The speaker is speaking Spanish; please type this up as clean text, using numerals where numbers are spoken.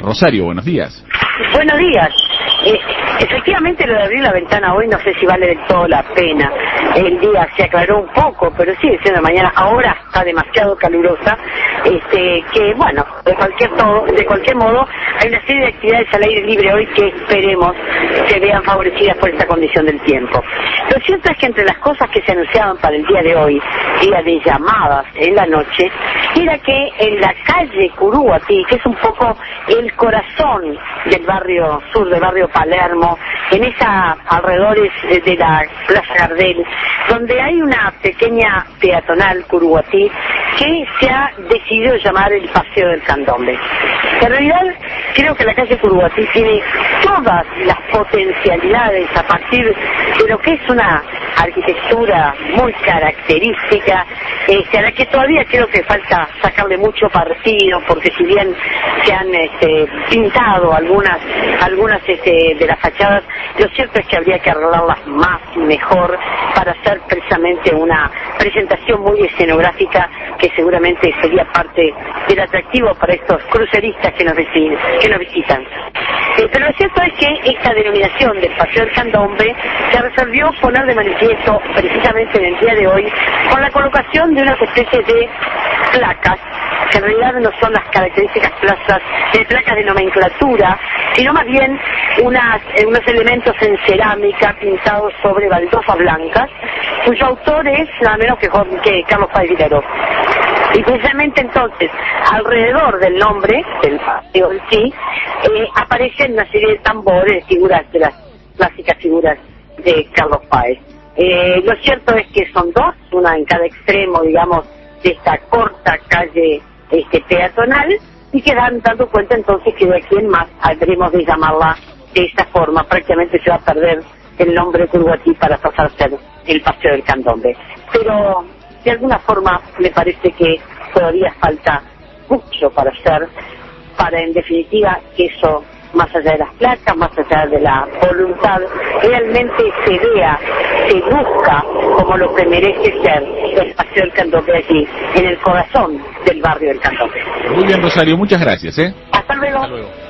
Rosario, buenos días. Buenos días. Efectivamente lo de abrir la ventana hoy no sé si vale del todo la pena. El día se aclaró un poco, pero sigue siendo mañana. Ahora está demasiado calurosa. Que bueno, de cualquier modo, hay una serie de actividades al aire libre hoy que esperemos se vean favorecidas por esta condición del tiempo. Lo cierto es que entre las cosas que se anunciaban para el día de hoy, día de llamadas en la noche, era que en la calle Curuguatí, que es un poco el corazón del barrio sur, del barrio Palermo, en esa alrededores de la Plaza Gardel, donde hay una pequeña peatonal Curuguatí que se ha decidido llamar el Paseo del Candombe. En realidad creo que la calle Curuguatí tiene todas las potencialidades a partir de lo que es una arquitectura muy característica, a la que todavía creo que falta sacarle mucho partido, porque si bien se han pintado algunas de las fachadas, lo cierto es que habría que arreglarlas más y mejor para hacer precisamente una presentación muy escenográfica que seguramente sería parte del atractivo para estos cruceristas que nos visitan. Pero lo cierto es que esta denominación del Paseo del Candombe se resolvió poner de manifiesto precisamente en el día de hoy con la colocación de unas especies de placas, que en realidad no son las características placas de nomenclatura, sino más bien unos elementos en cerámica pintados sobre baldosas blancas, cuyo autor es nada menos que Carlos Páez Vilaró. Y precisamente entonces, alrededor del nombre del paseo en sí, aparecen una serie de tambores, figuras de las clásicas figuras de Carlos Páez. Lo cierto es que son dos, una en cada extremo, digamos, de esta corta calle peatonal, y que dan dando cuenta entonces que de aquí en más habremos de llamarla de esta forma. Prácticamente se va a perder el nombre de Curuguatí para pasar a ser el Paseo del Candombe. Pero de alguna forma me parece que todavía falta mucho para hacer, para en definitiva que eso, más allá de las placas, más allá de la voluntad, realmente se vea, se busca como lo que merece ser el Paseo del Candombe allí, en el corazón del barrio del Candombe. Muy bien, Rosario, muchas gracias. Hasta luego. Hasta luego.